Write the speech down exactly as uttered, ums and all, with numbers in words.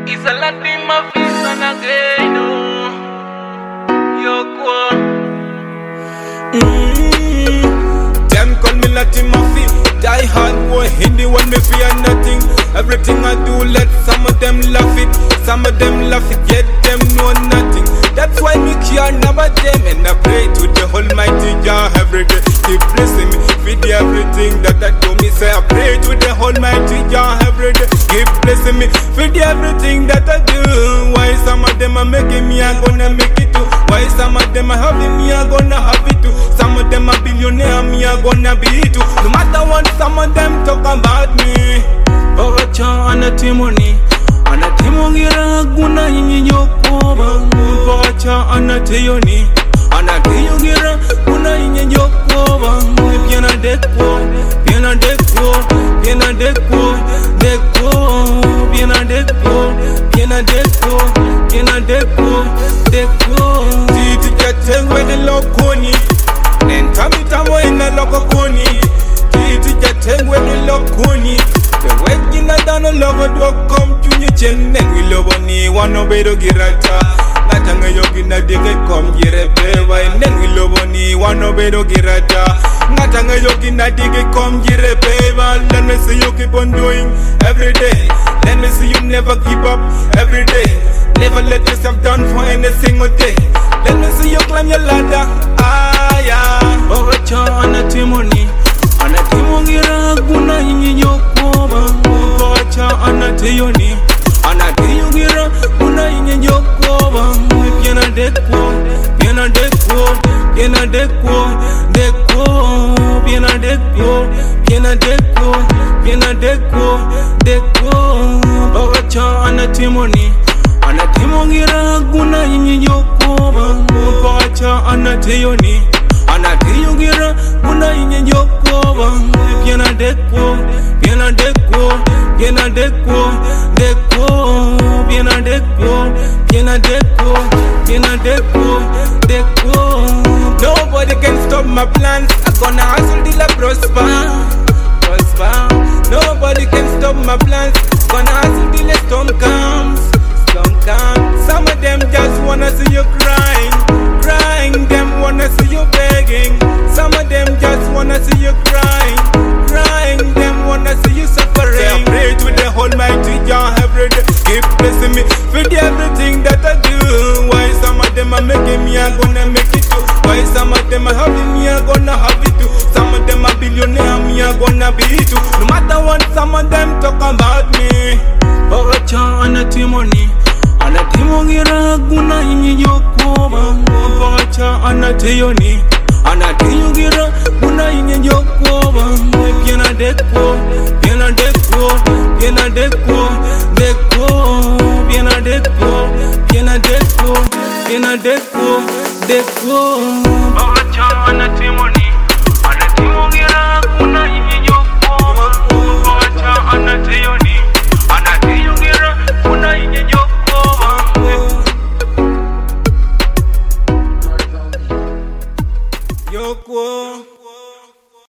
It's a lot in my face and again, oh. Yo, quoi? Mm-hmm. Them call me Latin Mafia, die hard boy, Hindi when me fear nothing. Everything I do, let some of them laugh it, some of them laugh it, yet them know nothing. That's why me care never them, and I pray to the Almighty Jah every day. Keep blessing me, feed everything that I do. Me say I pray to the Almighty Jah every day. Keep blessing me, feed everything that I do. Why some of them are making me, I'm gonna make it too. Why some of them are having me, I'm gonna have it too. Some of them are billionaire, me I'm gonna be it too. No matter what some of them talk about me. Bagacha anatimoni, anatimongira guna yinyi yokoba. Bagacha anateyoni, anateyongira guna yinyi yokoba. Piena deko, piena deko, piena deko, deko, piena deko, piena deko, piena deko, deko. Titi jatengwe de lokoni, nentami tamo ina lokoni. Titi jatengwe de lokoni. The waking I done a lover do come to your chin, and we love on me one obey to girata. Latanga yogina dig come get a peva, and then we love on me one obey to girata. Natanga yogina dig come get a peva. Let me see you keep on doing every day. Let me see you never give up every day. Never let yourself down for any single day. Let me see you climb your ladder. Ah yeah. Bagacha anatimoni, anatimongira guna yinyi yokoba. Bagacha anateyoni, anateyongira guna yinyi yokoba. Piena deko, piena deko, piena deko, deko, piena deko, piena deko, piena deko, deko. Bagacha anatimoni, anatimongira guna yinyi yokoba. Bagacha anateyoni, anateyongira guna yinyi yokoba. Piena deko, piena deko, piena deko, deko, piena deko, piena deko, piena deko, deko. Nobody can stop my plans. I'm gonna hustle till I prosper, prosper. Nobody can stop my plans. Gonna hustle till the storm comes, storm comes. Some of them just wanna see you crying, crying. Them wanna see you begging. Some of them just wanna see you crying, crying. Them wanna see you suffering. Say I pray to the Almighty Jah every day. Keep blessing me, feed everything that I do. Why some of them are making me, I'm gonna make it too. Why some of them are having me, I'm gonna have it too. Some of them are billionaire, me I'm gonna be it too. No matter what some of them talk about me. Bagacha anatimoni, anatimongira guna yinyi yokoba. Bagacha anateyoni, anateyongira guna yinyi yokoba. Piena deko, piena deko, piena deko, deko, piena deko, piena deko, piena deko, deko.